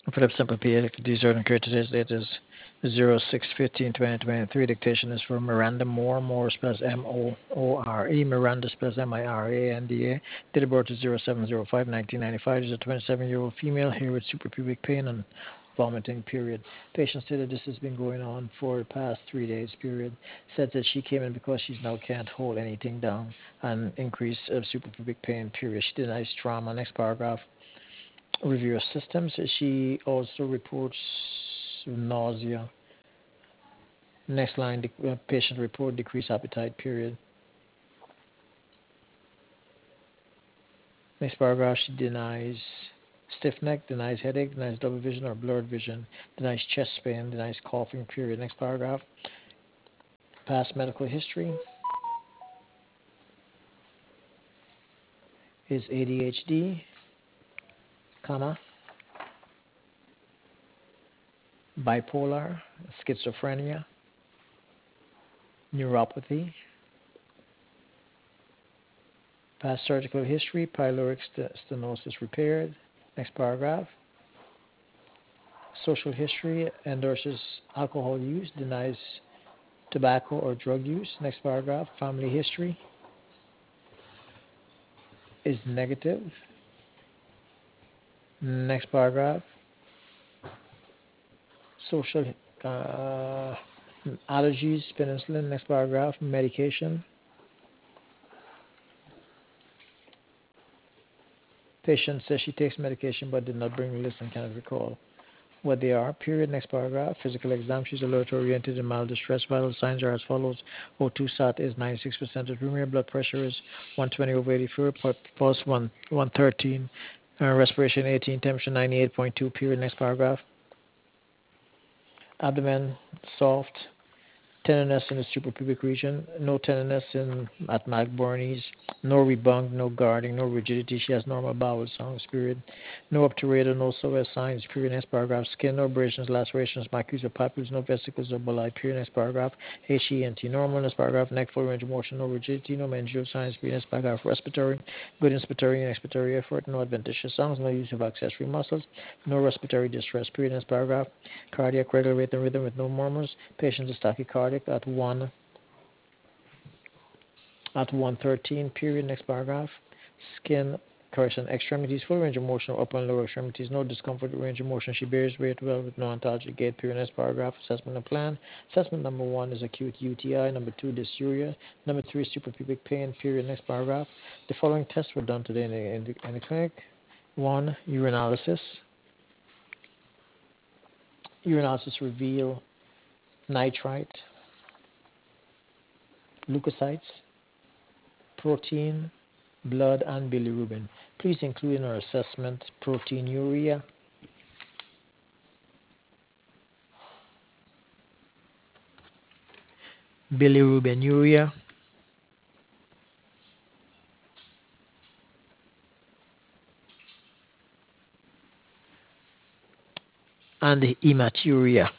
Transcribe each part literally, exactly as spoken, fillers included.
Philip Simple P. These are incurred today's date is zero six fifteen twenty twenty-three. Dictation is for Miranda Moore. Moore spells M O O R E. Miranda spells M I R A N D A. Date of birth is zero seven zero five nineteen ninety-five. Is a twenty-seven-year-old female here with suprapubic pain and vomiting, period. Patient stated this has been going on for the past three days, period. Said that she came in because she now can't hold anything down and increase of suprapubic pain, period. She denies trauma. Next paragraph. Review of systems. She also reports nausea. Next line, the uh, patient report decreased appetite, period. Next paragraph, she denies stiff neck, denies headache, denies double vision or blurred vision, denies chest pain, denies coughing, period. Next paragraph, past medical history is A D H D, comma, bipolar, schizophrenia, neuropathy, past surgical history, pyloric st- stenosis repaired. Next paragraph, social history endorses alcohol use, denies tobacco or drug use. Next paragraph, family history is negative. Next paragraph, social uh, allergies, penicillin. Next paragraph, medication. Patient says she takes medication but did not bring the list and cannot recall what they are. Period. Next paragraph, physical exam. She's alert oriented in mild distress. Vital signs are as follows. O two sat is ninety-six percent of room. Blood pressure is one twenty over eighty-four. Pulse one, 113. Uh, respiration eighteen. Temperature ninety-eight point two. Period. Next paragraph. Abdomen soft. Tenderness in the suprapubic region, no tenderness in at McBurney's, no rebung, no guarding, no rigidity. She has normal bowel sounds, period. No obturator, no psoas signs, period. Next paragraph. Skin, no abrasions, lacerations, macules or papules, no vesicles or bulli, period. Next paragraph. H E N T, normal. Next paragraph. Neck, full range of motion, no rigidity, no meningeal signs, period. Next paragraph. Respiratory, good inspiratory and expiratory effort, no adventitious sounds, no use of accessory muscles, no respiratory distress, period. Next paragraph. Cardiac regular rate and rhythm with no murmurs. Patient is tachycardic at one at one thirteen. Period. Next paragraph. Skin correction extremities full range of motion upper and lower extremities. No discomfort range of motion. She bears weight well with no ontologic gait. Period. Next paragraph. Assessment and plan. Assessment number one is acute U T I. Number two dysuria. Number three suprapubic pain. Period. Next paragraph. The following tests were done today in the, in the, in the clinic. One, urinalysis. Urinalysis reveal nitrite, leukocytes, protein, blood, and bilirubin. Please include in our assessment proteinuria, bilirubinuria, and hematuria.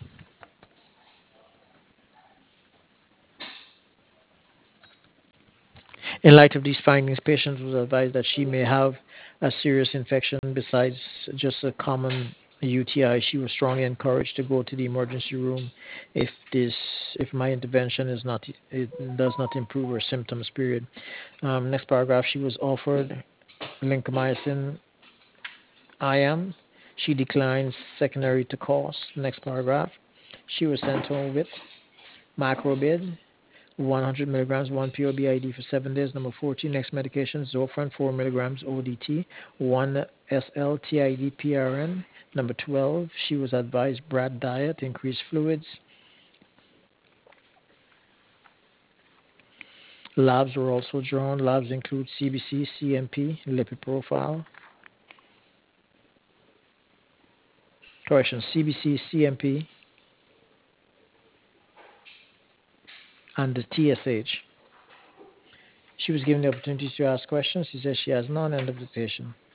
In light of these findings, patient was advised that she may have a serious infection besides just a common U T I. She was strongly encouraged to go to the emergency room if this if my intervention is not it does not improve her symptoms. Period. Um, next paragraph. She was offered lincomycin I M. She declines secondary to cost. Next paragraph. She was sent home with macrobid, one hundred milligrams, one P O B I D for seven days. Number fourteen, next medication, Zofran, four milligrams O D T, one S L T I D P R N. Number twelve, she was advised brat diet, increase fluids. Labs were also drawn. Labs include C B C, C M P, lipid profile. Correction, C B C, C M P, and the T S H. She was given the opportunity to ask questions. She says she has none. End of dictation.